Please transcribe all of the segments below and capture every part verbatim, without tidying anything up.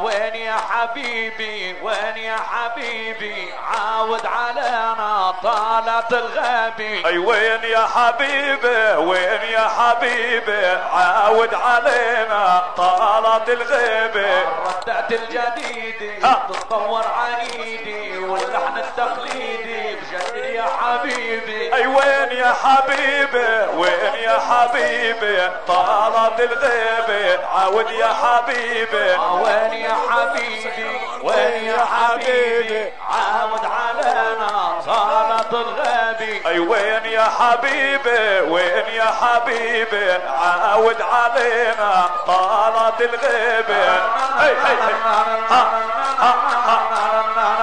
وين يا حبيبي وين يا حبيبي عاود علينا طالت الغابي. اي وين يا حبيبي وين يا حبيبي عاود علينا طالت الغيبة. ردات الجديدي تتطور عنيدي واللحن التقليدي بجدد يا حبيبي. اي وين يا حبيبي وين يا حبيبي طالت الغيبة عاود يا حبيبي. وين يا حبيبي وين يا حبيبي عاود علينا طالت الغابي. اي وين يا حبيبي وين يا حبيبي عاود علينا طالت الغيبة. هي هي هي ها ها ها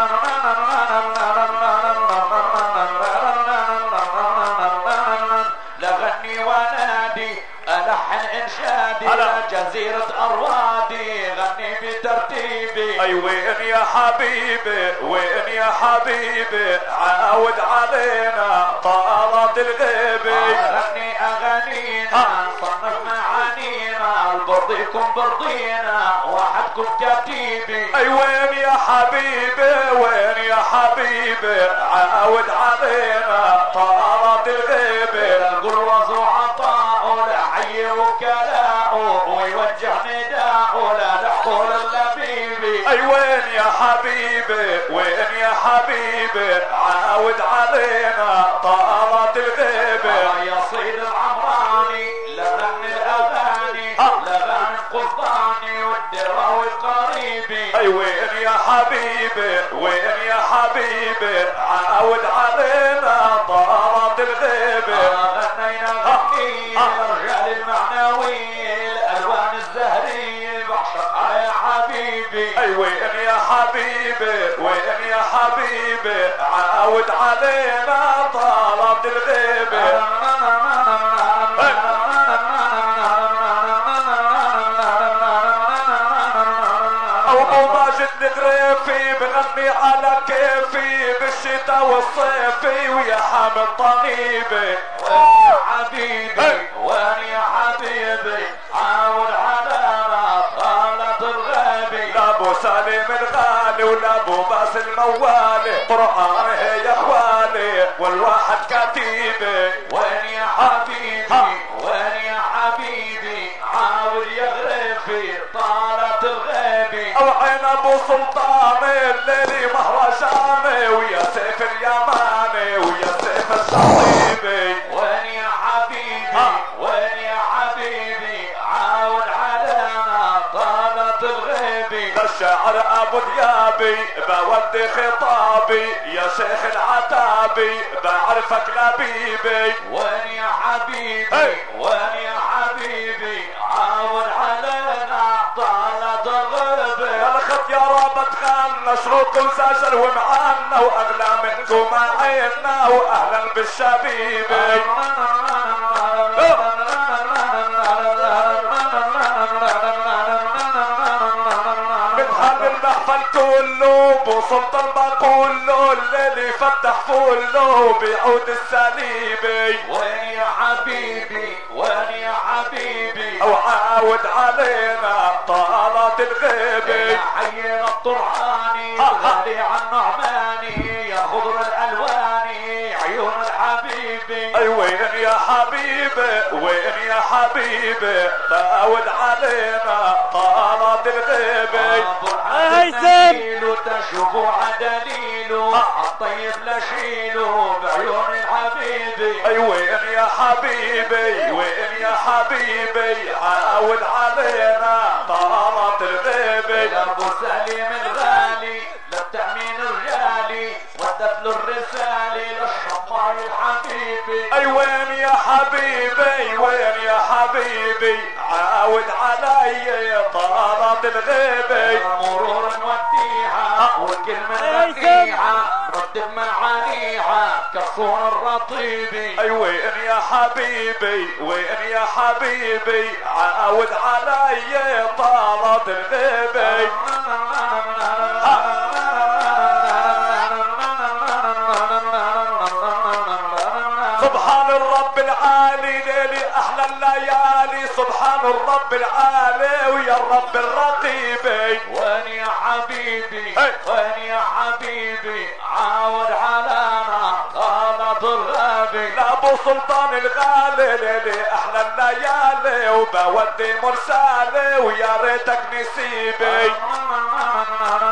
لغني ونادي ألحن إنشادي جزيرة أروادي غني بترتيبي. اي وين يا حبيبي وين يا حبيبي عاود علينا طالت الغيبة. غني أغانينا صنف معانينا البرضيكم برضينا وحدكم كتيبي. اي وين يا حبيبي وين يا حبيبي عاود علينا طالت الغيبة. القروز وعطاء لا حي وكلاء ويوجه نداء لا لحظه للبيبي. اي وين يا حبيبي وين يا حبيبي عاود علينا طالت الغيبة. يا صيد العمراني لغن الاغاني لغن القصداني والدراوي قريبي. اي وين يا حبيبي وين يا حبيبي عاود علينا طالت الغيبة. غنينا غني الرجال المعنوي الالوان الزهرية بعشقها يا حبيبي. اي وين يا حبيبي وين يا حبيبي عاود علينا طالت الغيبة. ابو ماجد الغريفي بغني على كيفي بالشتاء والصيفي ويا حامد طنيبي. وين يا حبيبي وين يا حبيبي عاود علينا طالت الغابي. لابو سالم الغالي ولابو باس الموالي قرآن هي يا اخوالي والواحد كتيبي. وين يا حبيبي وين يا حبيبي عاود يا غريفي طالت الغابي. او عين ابو سلطاني الليلي مهرجاني ويا سيف اليماني ويا سيف الشطيبي. وين يا حبيبي وين يا حبيبي عاود علينا طالت الغيبي. الشاعر ابو ديابي بودي خطابي يا شيخ العتابي بعرفك لبيبي. وين يا حبيبي وين يا حبيبي عاود علينا طالت الغيبي. الخط يا رب تغنى شروط وزجر ومعنا واغلى منكم عينا واهلا بالشبيبي. المحفل كله بوصلت البقول له الليل يفتح فله بيعود السليبي. وين يا حبيبي وين يا حبيبي او عاود علينا طالت الغيبة. حينا الطرحاني الغالي عن نعماني يا خضر الالواني عيون الحبيبي. اي وين يا حبيبي وين يا حبيبي تعود علينا طالت الغيبة. هيثم تشوفوا عدليله الطيب لشيله بعيون الحبيبي. اي وين يا حبيبي وين يا حبيبي عاود علينا طالت الغيبة. ابو سليم الغالي للتأمين الرجالي ودت له الرسالة للشمار الحبيبي. اي وين يا حبيبي وين يا حبيبي عاود علي طالت الغيبة. مرور نوديها والكلمة نقيها رد معانيها كالصون الرطيبي. اي وين يا حبيبي وين يا حبيبي عاود علي طالت الغيبة. سبحان الرب العالي ليلي احلى الليالي سبحان الرب العالي ويا الرب الرقيبي. وين يا حبيبي هي. وين يا حبيبي عاود علينا غلط الغبي. لابو سلطان الغالي ليلي احلى الليالي وبودي مرسالي ويا ريتك نسيبي.